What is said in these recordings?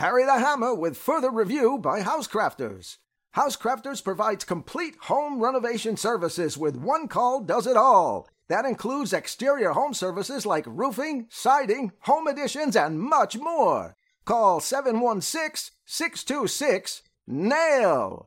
Harry the Hammer with further review by Housecrafters. Housecrafters provides complete home renovation services with one call does it all. That includes exterior home services like roofing, siding, home additions, and much more. Call 716-626-NAIL.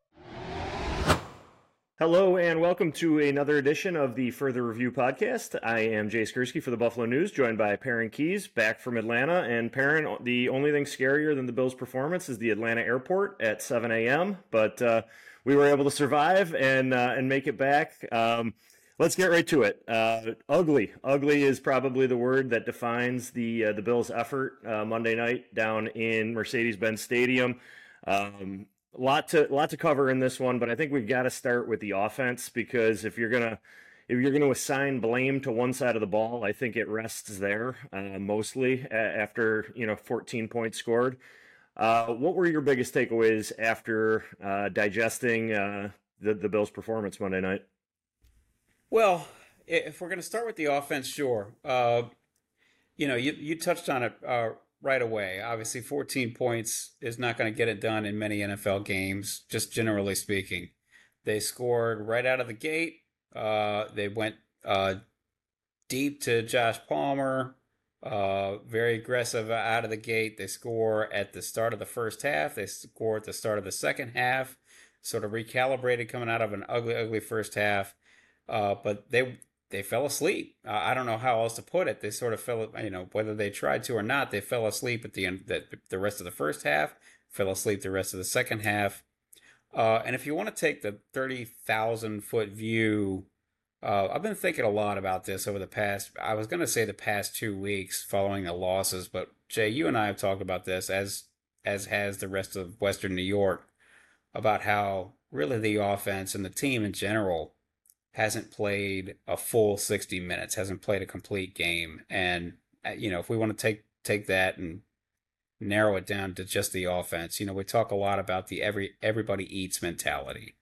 Hello and welcome to another edition of the Further Review podcast. I am Jay Skursky for the Buffalo News, joined by Perrin Keys, back from Atlanta. And Perrin, the only thing scarier than the Bills' performance is the Atlanta airport at 7 a.m., but we were able to survive and make it back. Let's get right to it. Ugly is probably the word that defines the Bills' effort Monday night down in Mercedes-Benz Stadium. A lot to cover in this one, but I think we've got to start with the offense, because if you're gonna assign blame to one side of the ball, I think it rests there mostly after 14 points scored. What were your biggest takeaways after digesting the Bills' performance Monday night? Well, if we're going to start with the offense, sure. You touched on it right away. Obviously, 14 points is not going to get it done in many NFL games, just generally speaking. They scored right out of the gate. They went deep to Josh Palmer, very aggressive out of the gate. They score at the start of the first half. They score at the start of the second half, sort of recalibrated coming out of an ugly first half. But they fell asleep. I don't know how else to put it. They sort of fell, whether they tried to or not, they fell asleep at the end, the rest of the first half, fell asleep the rest of the second half. And if you want to take the 30,000-foot view, I've been thinking a lot about this over the past 2 weeks following the losses. But Jay, you and I have talked about this, as has the rest of Western New York, about how really the offense and the team in general hasn't played a full 60 minutes, hasn't played a complete game. And, if we want to take that and narrow it down to just the offense, we talk a lot about the everybody eats mentality.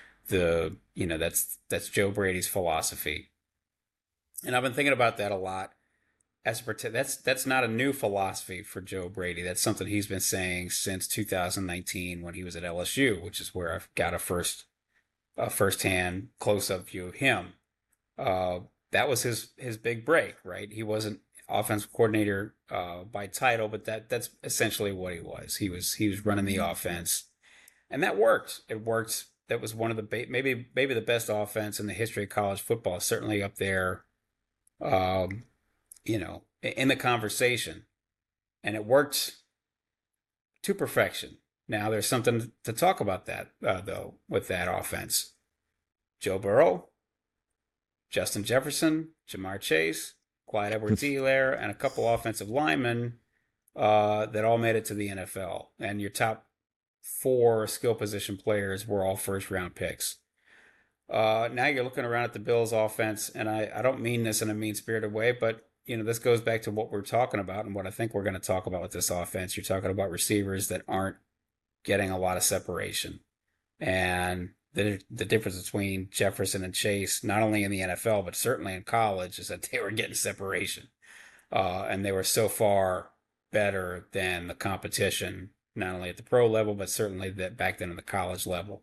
That's Joe Brady's philosophy. And I've been thinking about that a lot. That's not a new philosophy for Joe Brady. That's something he's been saying since 2019 when he was at LSU, which is where I've got a first-hand close-up view of him. That was his big break, right? He wasn't offensive coordinator by title, but that's essentially what he was. He was running the offense, and that worked. It worked. That was one of the maybe the best offense in the history of college football. Certainly up there, in the conversation, and it worked to perfection. Now, there's something to talk about that, though, with that offense. Joe Burrow, Justin Jefferson, Ja'Marr Chase, Clyde Edwards-Helaire, and a couple offensive linemen that all made it to the NFL. And your top 4 skill position players were all first-round picks. Now you're looking around at the Bills' offense, and I don't mean this in a mean-spirited way, but this goes back to what we're talking about and what I think we're going to talk about with this offense. You're talking about receivers that aren't getting a lot of separation. And the difference between Jefferson and Chase, not only in the NFL, but certainly in college, is that they were getting separation. And they were so far better than the competition, not only at the pro level, but certainly back then at the college level.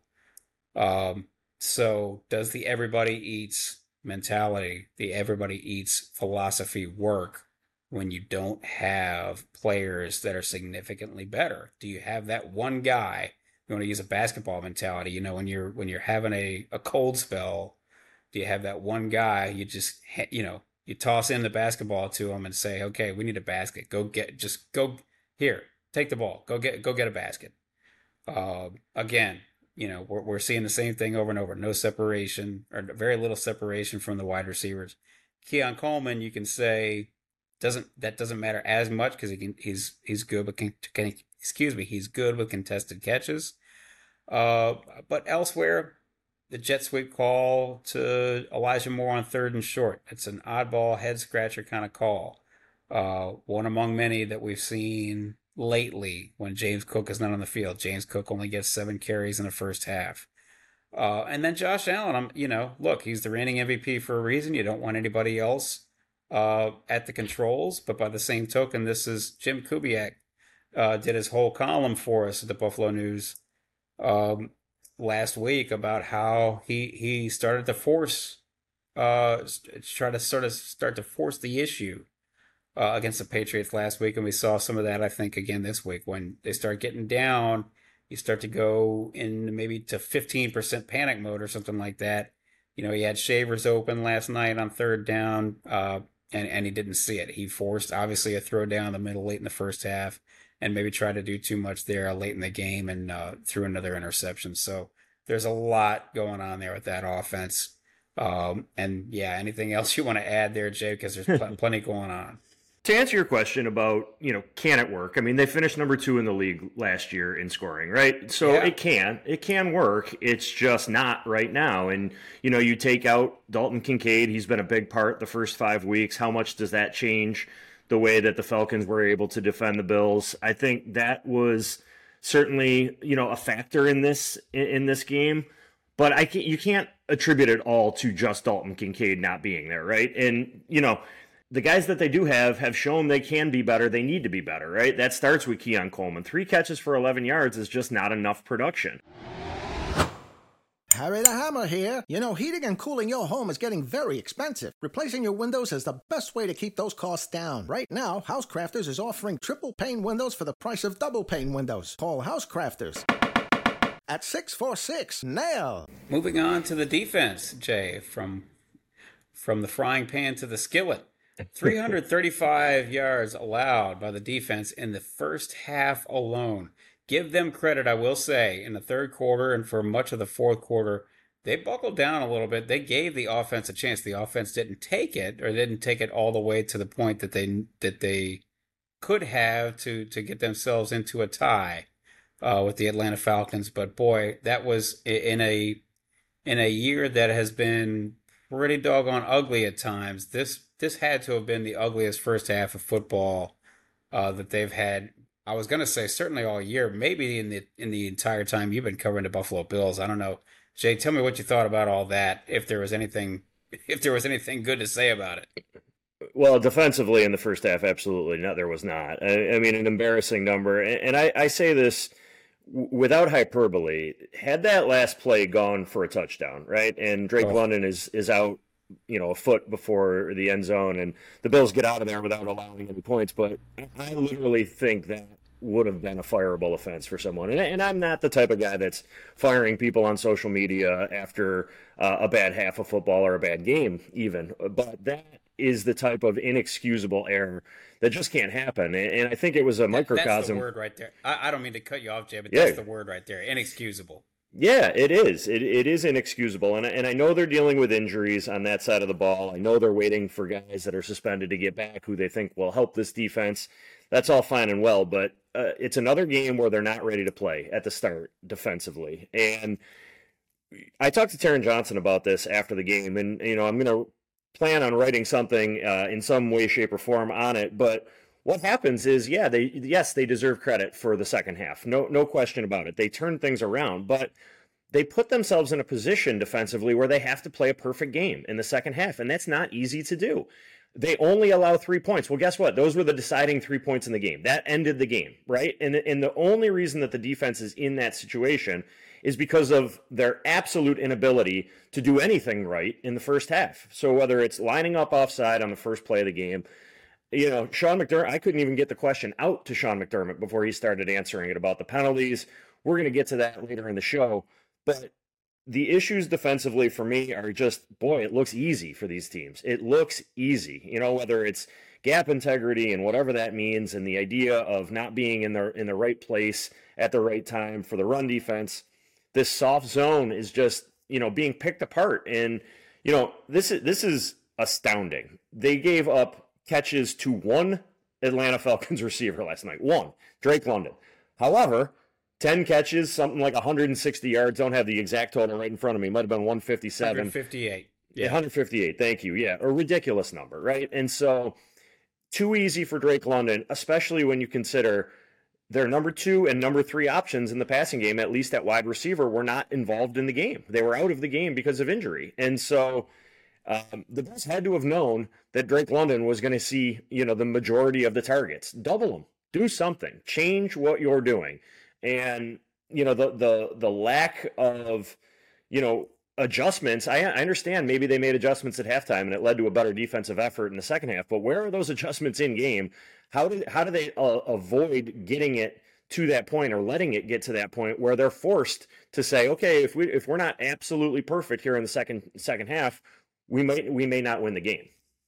So does the everybody eats mentality, the everybody eats philosophy work when you don't have players that are significantly better? Do you have that one guy? You want to use a basketball mentality, when you're having a cold spell, do you have that one guy you just, you toss in the basketball to him and say, okay, we need a basket. Go here, take the ball, go get a basket. Again, we're seeing the same thing over and over. No separation, or very little separation from the wide receivers. Keon Coleman, you can say, doesn't matter as much because he's good with he's good with contested catches. But elsewhere, the jet sweep call to Elijah Moore on 3rd and short. It's an oddball head scratcher kind of call. One among many that we've seen lately when James Cook is not on the field. James Cook only gets 7 carries in the first half. And then Josh Allen, look, he's the reigning MVP for a reason. You don't want anybody else at the controls. But by the same token, this is Jim Kubiak did his whole column for us at the Buffalo News last week about how he started to force try to sort of start to force the issue against the Patriots last week, and we saw some of that, I think, again this week when they start getting down. You start to go in maybe to 15% panic mode or something like that. You know, he had Shavers open last night on third down, and he didn't see it. He forced, obviously, a throw down the middle late in the first half, and maybe tried to do too much there late in the game and threw another interception. So there's a lot going on there with that offense. And yeah, anything else you want to add there, Jay? Because there's plenty going on. To answer your question about, can it work? I mean, they finished number 2 in the league last year in scoring, right? So Yeah. it can work. It's just not right now. And, you take out Dalton Kincaid. He's been a big part the first 5 weeks. How much does that change the way that the Falcons were able to defend the Bills? I think that was certainly, a factor in this game. But you can't attribute it all to just Dalton Kincaid not being there, right? And, the guys that they do have shown they can be better. They need to be better, right? That starts with Keon Coleman. 3 catches for 11 yards is just not enough production. Harry the Hammer here. Heating and cooling your home is getting very expensive. Replacing your windows is the best way to keep those costs down. Right now, Housecrafters is offering triple pane windows for the price of double pane windows. Call Housecrafters at 646-NAIL. Moving on to the defense, Jay, from the frying pan to the skillet. 335 yards allowed by the defense in the first half alone. Give them credit, I will say, in the third quarter and for much of the fourth quarter, they buckled down a little bit. They gave the offense a chance. The offense didn't take it all the way to the point that they could have to get themselves into a tie with the Atlanta Falcons. But boy, that was in a year that has been pretty doggone ugly at times. This had to have been the ugliest first half of football that they've had. I was going to say certainly all year, maybe in the entire time you've been covering the Buffalo Bills. I don't know, Jay. Tell me what you thought about all that. If there was anything good to say about it. Well, defensively in the first half, absolutely not. There was not. I mean, an embarrassing number. And I say this without hyperbole. Had that last play gone for a touchdown, right? And Drake London is out, a foot before the end zone, and the Bills get out of there without allowing any points. But I literally think that would have been a fireable offense for someone. And I'm not the type of guy that's firing people on social media after a bad half of football or a bad game even. But that is the type of inexcusable error that just can't happen. And I think it was a microcosm. That's the word right there. I don't mean to cut you off, Jay, but that's the word right there. Inexcusable. Yeah, it is. It is inexcusable. And I know they're dealing with injuries on that side of the ball. I know they're waiting for guys that are suspended to get back who they think will help this defense. That's all fine and well, but it's another game where they're not ready to play at the start defensively. And I talked to Taron Johnson about this after the game, and I'm going to plan on writing something in some way, shape, or form on it. But what happens is, they deserve credit for the second half. No question about it. They turned things around, but they put themselves in a position defensively where they have to play a perfect game in the second half, and that's not easy to do. They only allow 3 points. Well, guess what? Those were the deciding 3 points in the game. That ended the game, right? And the only reason that the defense is in that situation is because of their absolute inability to do anything right in the first half. So whether it's lining up offside on the first play of the game, Sean McDermott, I couldn't even get the question out to Sean McDermott before he started answering it about the penalties. We're going to get to that later in the show. But the issues defensively for me are just, boy, it looks easy for these teams. It looks easy, whether it's gap integrity and whatever that means, and the idea of not being in the right place at the right time for the run defense. This soft zone is just, being picked apart. And, this is astounding. They gave up catches to one Atlanta Falcons receiver last night. One, Drake London. However, 10 catches, something like 160 yards. Don't have the exact total right in front of me. Might have been 157. 158. Yeah, 158. Thank you. Yeah, a ridiculous number, right? And so, too easy for Drake London, especially when you consider their number 2 and number 3 options in the passing game, at least at wide receiver, were not involved in the game. They were out of the game because of injury. And so the Bills had to have known that Drake London was going to see, the majority of the targets. Double them. Do something. Change what you're doing. And the lack of adjustments. I understand maybe they made adjustments at halftime and it led to a better defensive effort in the second half. But where are those adjustments in game? How do they avoid getting it to that point or letting it get to that point where they're forced to say, okay, if we're not absolutely perfect here in the second half, we may not win the game.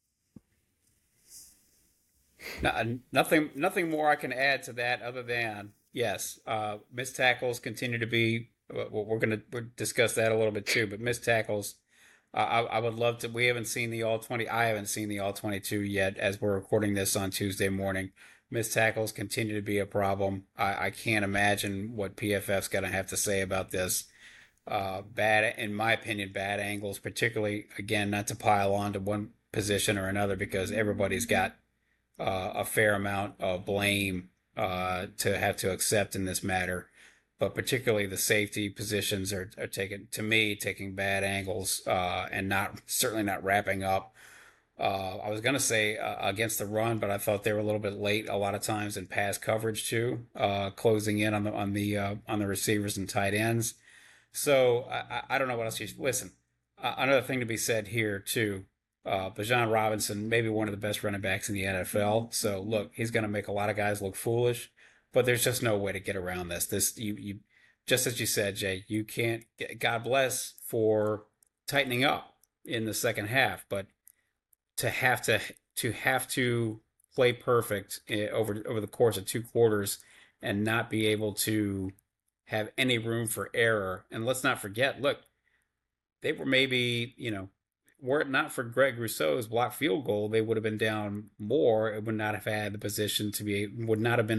Nothing more I can add to that other than yes, missed tackles continue to be. We're going to discuss that a little bit too, but missed tackles. I would love to. We haven't seen the all 20. I haven't seen the all 22 yet, as we're recording this on Tuesday morning. Missed tackles continue to be a problem. I can't imagine what PFF's going to have to say about this. Bad, in my opinion, bad angles, particularly again, not to pile on to one position or another, because everybody's got a fair amount of blame to have to accept in this matter, but particularly the safety positions are taking bad angles and certainly not wrapping up. I was going to say against the run, but I thought they were a little bit late a lot of times in pass coverage too, closing in on the receivers and tight ends. So I don't know what else listen. Another thing to be said here too. Bijan Robinson, maybe one of the best running backs in the NFL. So look, he's going to make a lot of guys look foolish, but there's just no way to get around this. You just as you said, Jay, you can't. God bless for tightening up in the second half, but to have to play perfect over the course of 2 quarters and not be able to have any room for error. And let's not forget, look, they were maybe were it not for Greg Rousseau's blocked field goal, they would have been down more. It would not have had the position to would not have been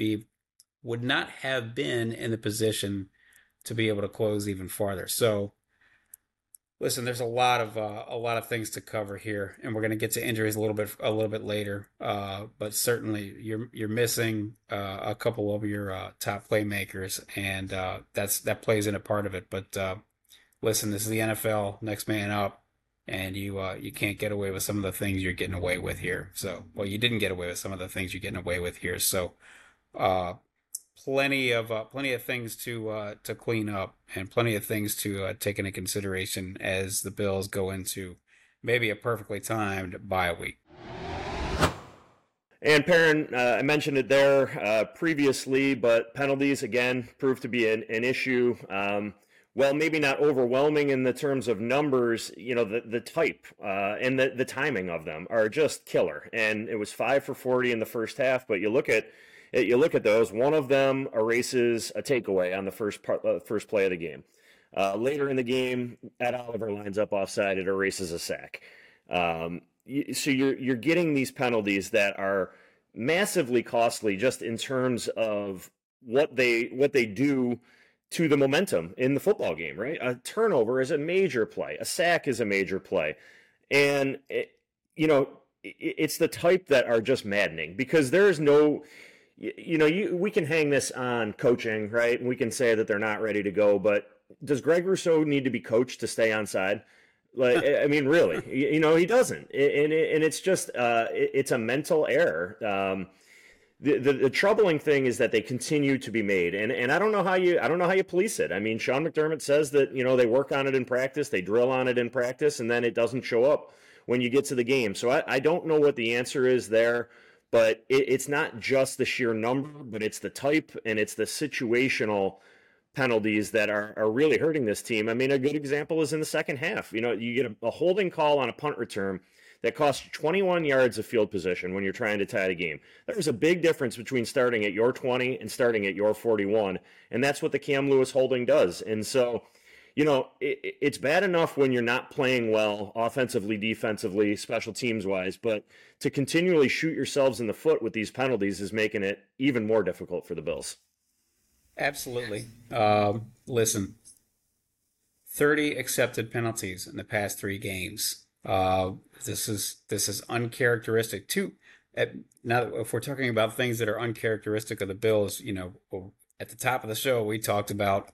in the position to be able to close even farther. So, listen, there's a lot of things to cover here, and we're going to get to injuries a little bit later. But certainly, you're missing a couple of your top playmakers, and that plays in a part of it. But listen, this is the NFL, next man up. And you can't get away with some of the things you're getting away with here. So, well, you didn't get away with some of the things you're getting away with here. So, plenty of things to clean up, and plenty of things to take into consideration as the Bills go into maybe a perfectly timed bye week. And Perrin, I mentioned it there previously, but penalties again proved to be an issue. Well, maybe not overwhelming in the terms of numbers, the type and the timing of them are just killer. And it was 5 for 40 in the first half, but you look at those, one of them erases a takeaway on the first play of the game. Later in the game, Ed Oliver lines up offside, it erases a sack. So you're getting these penalties that are massively costly just in terms of what they do to the momentum in the football game, right? A turnover is a major play. A sack is a major play. And, it's the type that are just maddening because there's no, we can hang this on coaching, right? And we can say that they're not ready to go, but does Greg Rousseau need to be coached to stay onside? Like, I mean, really, he doesn't. And it's just, it's a mental error. The troubling thing is that they continue to be made, and I don't know how you police it. I mean, Sean McDermott says that they work on it in practice, they drill on it in practice, and then it doesn't show up when you get to the game. So I don't know what the answer is there, but it's not just the sheer number, but it's the type and it's the situational penalties that are really hurting this team. I mean, a good example is in the second half. You get a holding call on a punt return that costs 21 yards of field position when you're trying to tie the game. There's a big difference between starting at your 20 and starting at your 41, and that's what the Cam Lewis holding does. And so, it's bad enough when you're not playing well offensively, defensively, special teams-wise, but to continually shoot yourselves in the foot with these penalties is making it even more difficult for the Bills. Absolutely. Listen, 30 accepted penalties in the past 3 games. This is uncharacteristic too. Now, if we're talking about things that are uncharacteristic of the Bills, at the top of the show we talked about,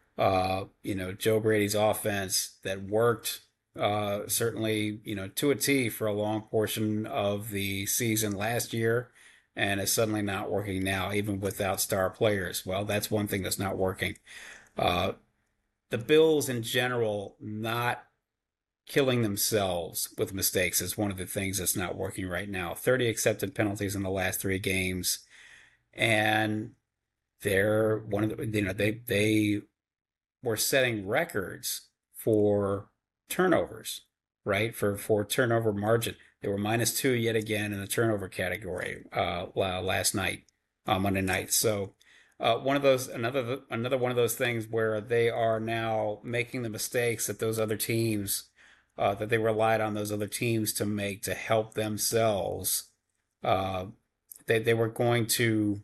Joe Brady's offense that worked certainly to a T for a long portion of the season last year. and it's suddenly not working now, even without star players. Well, that's one thing that's not working. The Bills in general not killing themselves with mistakes is one of the things that's not working right now. 30 accepted penalties in the last 3 games, and they're one of the, they were setting records for turnovers, right? For turnover margin. They were -2 yet again in the turnover category last night, Monday night. So another one of those things where they are now making the mistakes that those other teams that they relied on those other teams to make to help themselves. They were going to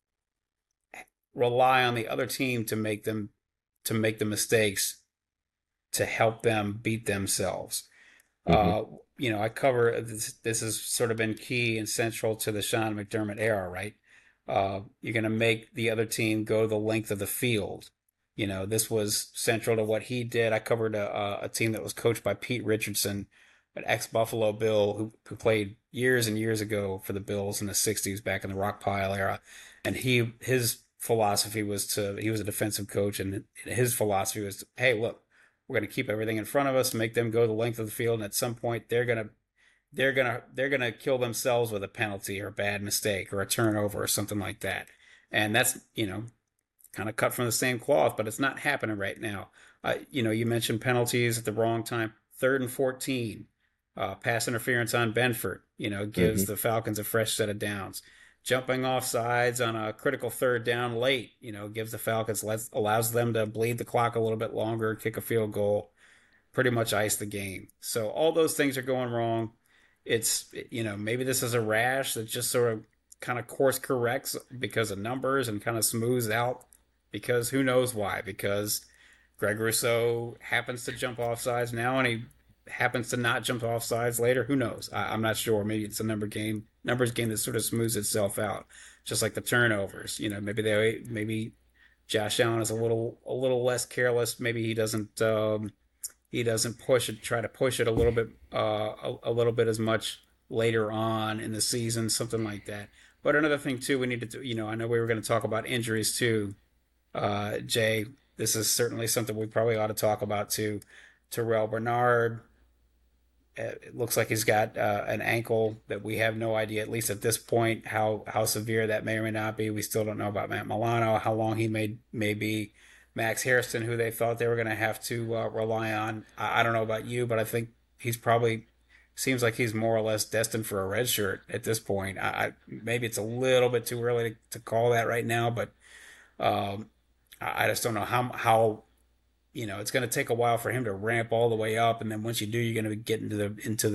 rely on the other team to make the mistakes to help them beat themselves. I cover this. This has sort of been key and central to the Sean McDermott era, right? You're going to make the other team go the length of the field. This was central to what he did. I covered a team that was coached by Pete Richardson, an ex-Buffalo Bill who played years and years ago for the Bills in the 60s, back in the Rock Pile era. And his philosophy was he was a defensive coach, and his philosophy was, hey, look, we're going to keep everything in front of us, make them go the length of the field, and at some point they're going to kill themselves with a penalty or a bad mistake or a turnover or something like that. And that's, kind of cut from the same cloth, but it's not happening right now. You mentioned penalties at the wrong time. 3rd and 14, pass interference on Benford, gives the Falcons a fresh set of downs. Jumping off sides on a critical 3rd down late, gives the Falcons, allows them to bleed the clock a little bit longer, kick a field goal, pretty much ice the game. So all those things are going wrong. It's, maybe this is a rash that just sort of kind of course corrects because of numbers and kind of smooths out, because who knows why? Because Greg Rousseau happens to jump off sides now, and he happens to not jump off sides later. Who knows? I'm not sure. Maybe it's a numbers game that sort of smooths itself out, just like the turnovers. Maybe Josh Allen is a little less careless. Maybe he doesn't try to push it a little bit as much later on in the season, something like that. But another thing too, we need to do. I know we were going to talk about injuries too, Jay. This is certainly something we probably ought to talk about too. Terrell Bernard, it looks like he's got an ankle that we have no idea, at least at this point, how severe that may or may not be. We still don't know about Matt Milano, how long he may be. Max Hairston, who they thought they were going to have to rely on. I don't know about you, but I think seems like he's more or less destined for a red shirt at this point. Maybe it's a little bit too early to call that right now, but I just don't know how it's going to take a while for him to ramp all the way up, and then once you do, you're going to get into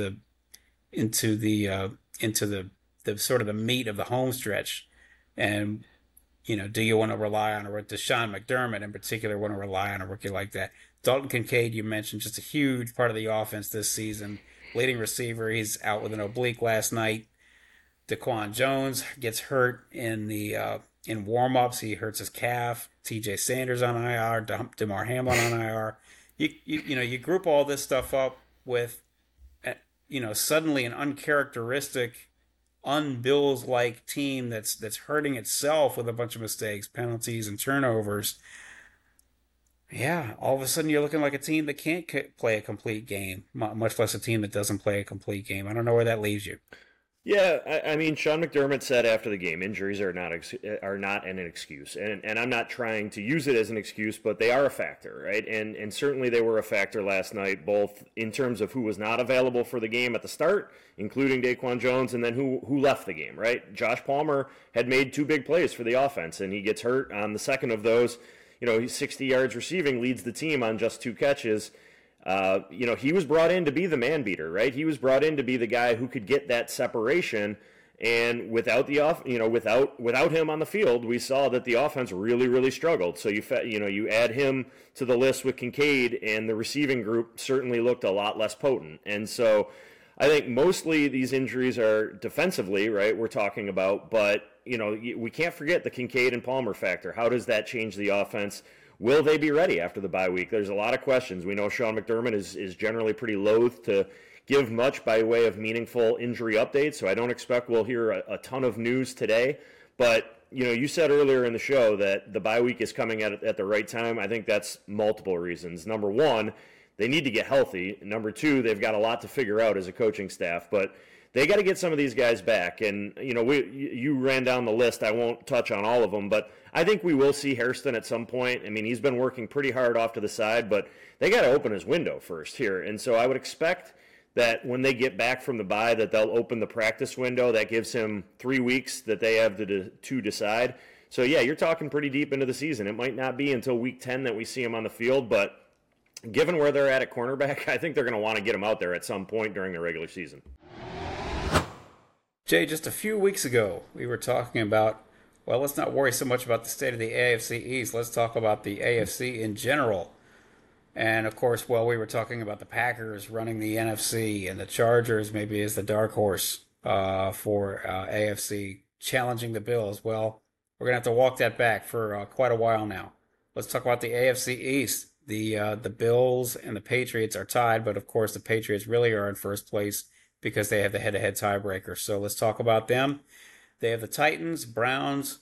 the sort of the meat of the home stretch. And do you want to rely on Sean McDermott in particular? Want to rely on a rookie like that? Dalton Kincaid, you mentioned, just a huge part of the offense this season. Leading receiver, he's out with an oblique last night. Daquan Jones gets hurt in warm-ups. He hurts his calf. TJ Sanders on IR. DeMar Hamlin on IR. You group all this stuff up with, suddenly an uncharacteristic, un-Bills-like team that's hurting itself with a bunch of mistakes, penalties, and turnovers. Yeah, all of a sudden you're looking like a team that can't play a complete game, much less a team that doesn't play a complete game. I don't know where that leaves you. Yeah, I mean, Sean McDermott said after the game, injuries are not an excuse, and I'm not trying to use it as an excuse, but they are a factor, right? And certainly they were a factor last night, both in terms of who was not available for the game at the start, including Daquan Jones, and then who left the game, right? Josh Palmer had made 2 big plays for the offense, and he gets hurt on the second of those. He's 60 yards receiving, leads the team on just 2 catches. He was brought in to be the man beater, right? He was brought in to be the guy who could get that separation, and without him on the field, we saw that the offense really, really struggled. So you add him to the list with Kincaid, and the receiving group certainly looked a lot less potent. And so I think mostly these injuries are defensively, right? We're talking about, but we can't forget the Kincaid and Palmer factor. How does that change the offense? Will they be ready after the bye week? There's a lot of questions. We know Sean McDermott is generally pretty loath to give much by way of meaningful injury updates, so I don't expect we'll hear a ton of news today. But, you said earlier in the show that the bye week is coming at the right time. I think that's multiple reasons. Number one, they need to get healthy. Number two, they've got a lot to figure out as a coaching staff. But they got to get some of these guys back. And, you ran down the list. I won't touch on all of them, but I think we will see Hairston at some point. I mean, he's been working pretty hard off to the side, but they got to open his window first here. And so I would expect that when they get back from the bye that they'll open the practice window. That gives him 3 weeks that they have to decide. So, yeah, you're talking pretty deep into the season. It might not be until week 10 that we see him on the field, but given where they're at cornerback, I think they're going to want to get him out there at some point during the regular season. Jay, just a few weeks ago, we were talking about, well, let's not worry so much about the state of the AFC East. Let's talk about the AFC in general. And, of course, we were talking about the Packers running the NFC and the Chargers maybe as the dark horse for AFC challenging the Bills. Well, we're going to have to walk that back for quite a while now. Let's talk about the AFC East. The Bills and the Patriots are tied, but, of course, the Patriots really are in first place because they have the head-to-head tiebreaker. So let's talk about them. They have the Titans, Browns,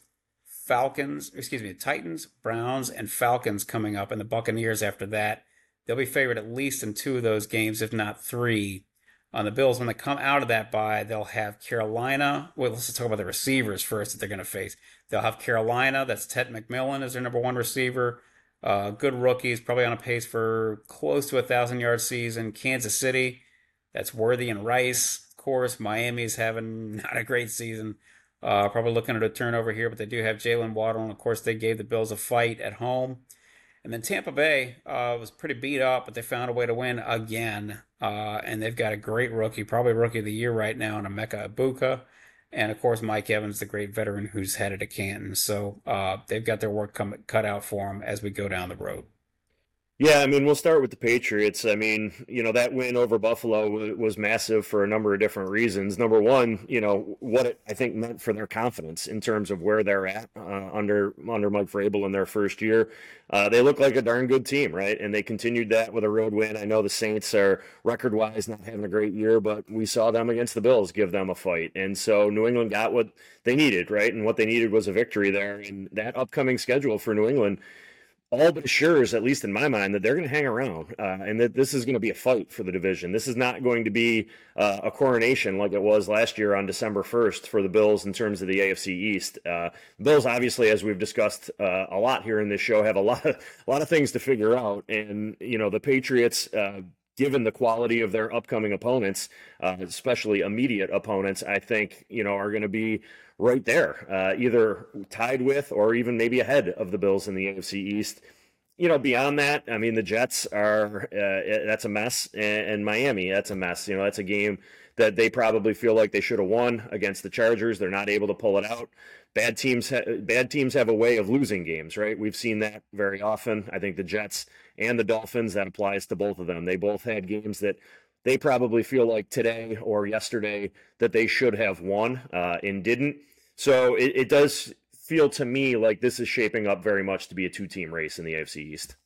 Titans, Browns, and Falcons coming up, and the Buccaneers after that. They'll be favored at least in 2 of those games, if not 3. On the Bills, when they come out of that bye, they'll have Carolina. Well, let's talk about the receivers first that they're going to face. They'll have Carolina. That's Ted McMillan as their number 1 receiver. Good rookies, probably on a pace for close to a 1,000-yard season. Kansas City, that's Worthy and Rice. Of course, Miami's having not a great season. Probably looking at a turnover here, but they do have Jalen Waddle, and of course they gave the Bills a fight at home. And then Tampa Bay was pretty beat up, but they found a way to win again. And they've got a great rookie, probably Rookie of the Year right now, in Emeka Ibuka. And, of course, Mike Evans, the great veteran who's headed to Canton. So they've got their work cut out for them as we go down the road. Yeah, I mean, we'll start with the Patriots. I mean, that win over Buffalo was massive for a number of different reasons. Number one, what it, I think, meant for their confidence in terms of where they're at under Mike Vrabel in their first year. They look like a darn good team, right? And they continued that with a road win. I know the Saints are record-wise not having a great year, but we saw them against the Bills give them a fight. And so New England got what they needed, right? And what they needed was a victory there. And that upcoming schedule for New England all but assures, at least in my mind, that they're going to hang around and that this is going to be a fight for the division. This is not going to be a coronation like it was last year on December 1st for the Bills in terms of the AFC East. Bills, obviously, as we've discussed a lot here in this show, have a lot of things to figure out. And, the Patriots, given the quality of their upcoming opponents, especially immediate opponents, I think, are going to be right there, either tied with or even maybe ahead of the Bills in the AFC East. Beyond that, I mean, the Jets are, that's a mess, and Miami, that's a mess. That's a game that they probably feel like they should have won against the Chargers. They're not able to pull it out. Bad teams have a way of losing games, right? We've seen that very often. I think the Jets and the Dolphins, that applies to both of them. They both had games that they probably feel like today or yesterday that they should have won and didn't. So it does feel to me like this is shaping up very much to be a 2-team race in the AFC East.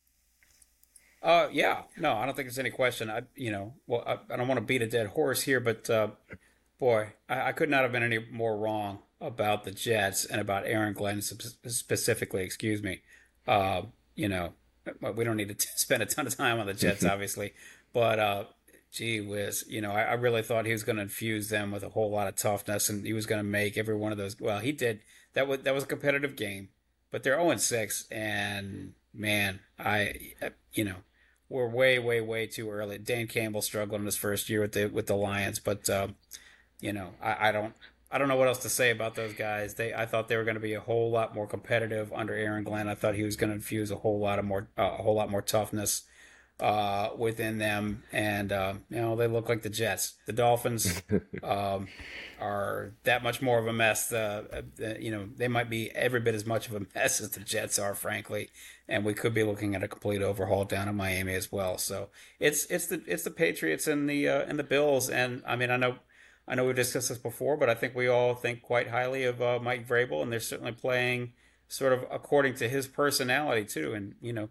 Yeah, no, I don't think there's any question. I don't want to beat a dead horse here, but boy, I could not have been any more wrong about the Jets and about Aaron Glenn specifically. Excuse me. We don't need to spend a ton of time on the Jets, obviously, but gee whiz, I really thought he was going to infuse them with a whole lot of toughness, and he was going to make every one of those. Well, he did. That was a competitive game, but they're 0-6, and man, we're way, way, way too early. Dan Campbell struggled in his first year with the Lions, but I don't know what else to say about those guys. I thought they were going to be a whole lot more competitive under Aaron Glenn. I thought he was going to infuse a whole lot more toughness within them, and they look like the Jets. The Dolphins are that much more of a mess. They might be every bit as much of a mess as the Jets are, frankly, and we could be looking at a complete overhaul down in Miami as well. So it's the Patriots and the Bills, and I mean I know we've discussed this before, but I think we all think quite highly of Mike Vrabel, and they're certainly playing sort of according to his personality too, and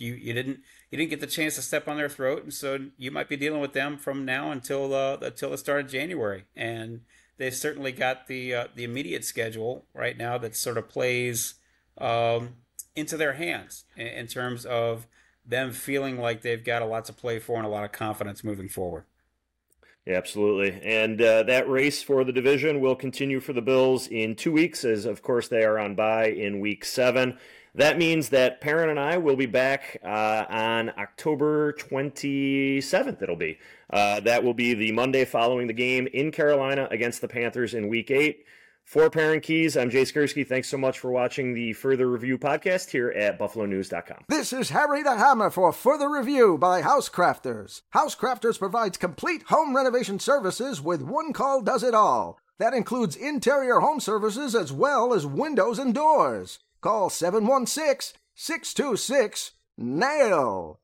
you didn't get the chance to step on their throat, and so you might be dealing with them from now until the start of January. And they've certainly got the immediate schedule right now that sort of plays into their hands in terms of them feeling like they've got a lot to play for and a lot of confidence moving forward. Yeah, absolutely. And that race for the division will continue for the Bills in 2 weeks, as of course they are on bye in week 7. That means that Perrin and I will be back on October 27th, it'll be. That will be the Monday following the game in Carolina against the Panthers in week 8. For Perrin Keys, I'm Jay Skursky. Thanks so much for watching the Further Review podcast here at BuffaloNews.com. This is Harry the Hammer for Further Review by Housecrafters. Housecrafters provides complete home renovation services with one call does it all. That includes interior home services as well as windows and doors. Call 716-626-NAIL.